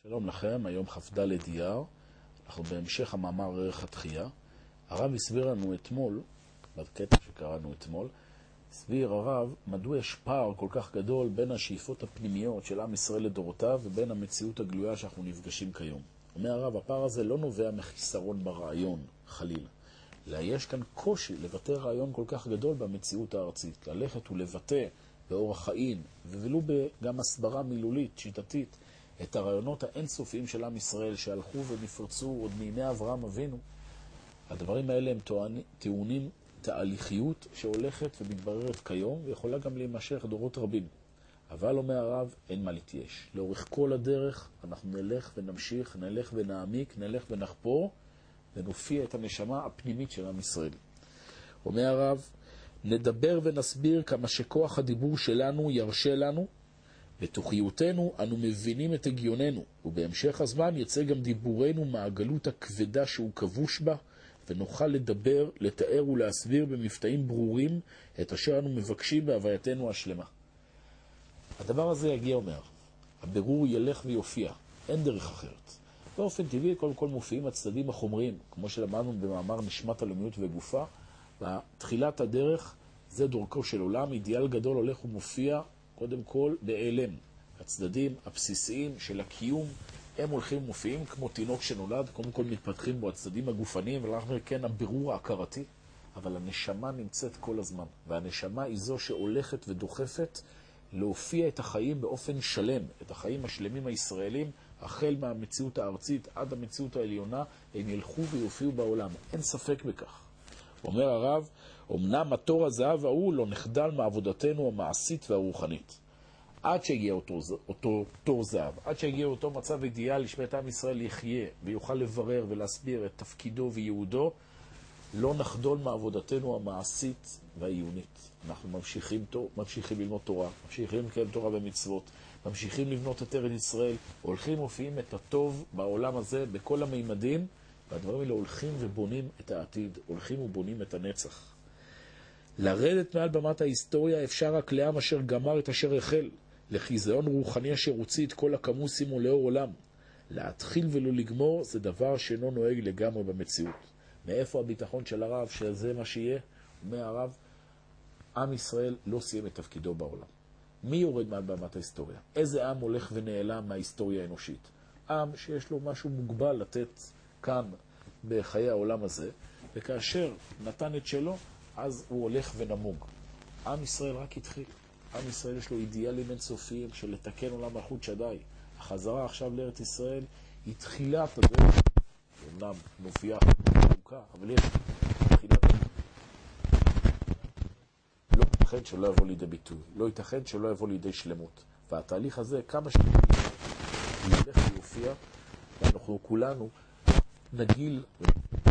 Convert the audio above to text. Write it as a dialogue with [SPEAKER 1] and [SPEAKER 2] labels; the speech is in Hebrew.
[SPEAKER 1] שלום לכם, היום כ"ד אייר, אנחנו בהמשך המאמר ערך התחייה. הרב הסביר לנו אתמול, בקטע שקראנו אתמול, הסביר הרב מדוע יש פער כל כך גדול בין השאיפות הפנימיות של עם ישראל לדורותיו ובין המציאות הגלויה שאנחנו נפגשים כיום. אומר הרב, הפער הזה לא נובע מחיסרון ברעיון, חלילה. אלא יש כאן קושי לבטא רעיון כל כך גדול במציאות הארצית, ללכת ולבטא באורח חיים, ולו גם הסברה מילולית, שיטתית, את הרעיונות האינסופיים של עם ישראל שהלכו ונפרצו עוד מימי אברהם אבינו. הדברים האלה הם טעונים תהליכיות שהולכת ומתבררת כיום, ויכולה גם להימשך דורות רבים. אבל אומר הרב, אין מה להתייאש. לאורך כל הדרך אנחנו נלך ונמשיך, נלך ונעמיק, נלך ונחפור, ונופיע את הנשמה הפנימית של עם ישראל. אומר הרב, נדבר ונסביר כמה שכוח הדיבור שלנו ירשה לנו, בתוכיותנו אנו מבינים את הגיוננו, ובהמשך הזמן יצא גם דיבורנו מהגלות הכבדה שהוא כבוש בה, ונוכל לדבר, לתאר ולהסביר במפתעים ברורים את אשר אנו מבקשים בהווייתנו השלמה. הדבר הזה יגיע, אומר, הבירור ילך ויופיע, אין דרך אחרת. באופן טבעי קודם כל מופיעים הצדדים החומריים, כמו שלמדנו במאמר נשמת הלאומיות וגופה, בתחילת הדרך זה דורכו של עולם, אידיאל גדול הולך ומופיע קודם כל בהיעלם. הצדדים הבסיסיים של הקיום הם הולכים ומופיעים כמו תינוק שנולד, קודם כל מתפתחים בו הצדדים הגופניים, ולאחר מכן הבירור ההכרתי, אבל הנשמה נמצאת כל הזמן, והנשמה היא זו שהולכת ודוחפת להופיע את החיים באופן שלם, את החיים השלמים הישראלים, החל מהמציאות הארצית עד המציאות העליונה, הם ילכו ויופיעו בעולם, אין ספק בכך. אומר הרב, אמנם התור הזהב ההוא לא נחדל מעבודתנו המעשית והרוחנית. עד שיגיע אותו תור זהב, עד שיגיע אותו מצב אידיאלי שבית עם ישראל יחיה ויוכל לברר ולהסביר את תפקידו וייעודו, לא נחדול מעבודתנו המעשית והעיונית. אנחנו ממשיכים ללמוד תורה, ממשיכים לקיים תורה ומצוות, ממשיכים לבנות את ארץ ישראל, הולכים ומופיעים את הטוב בעולם הזה בכל המימדים, והדברים האלה הולכים ובונים את העתיד, הולכים ובונים את הנצח. לרדת מעל במת ההיסטוריה אפשר רק לעם אשר גמר את אשר החל, לחיזיון רוחני אשר הוציא את כל הכמוסים ולאור עולם. להתחיל ולא לגמור זה דבר שאינו נוהג לגמרי במציאות. מאיפה הביטחון של הרב שזה מה שיהיה? אומר הרב, עם ישראל לא סיים את תפקידו בעולם. מי יורד מעל במת ההיסטוריה? איזה עם הולך ונעלם מההיסטוריה האנושית? עם שיש לו משהו מוגבל לתת כאן בחיי העולם הזה, וכאשר נתן את שלו, אז הוא הולך ונמוג. עם ישראל רק התחיל. עם ישראל יש לו אידיאלים אינסופיים של לתקן עולם מלכות שדי. החזרה עכשיו לארץ ישראל היא תחילת הדרך. אומנם מופיעה ארוכה, אבל יש תחילת הדרך. לא ייתכן שלא יבוא לידי ביטוי. לא ייתכן שלא יבוא לידי שלמות. והתהליך הזה, כמה ילך ויופיע, ואנחנו כולנו נגיל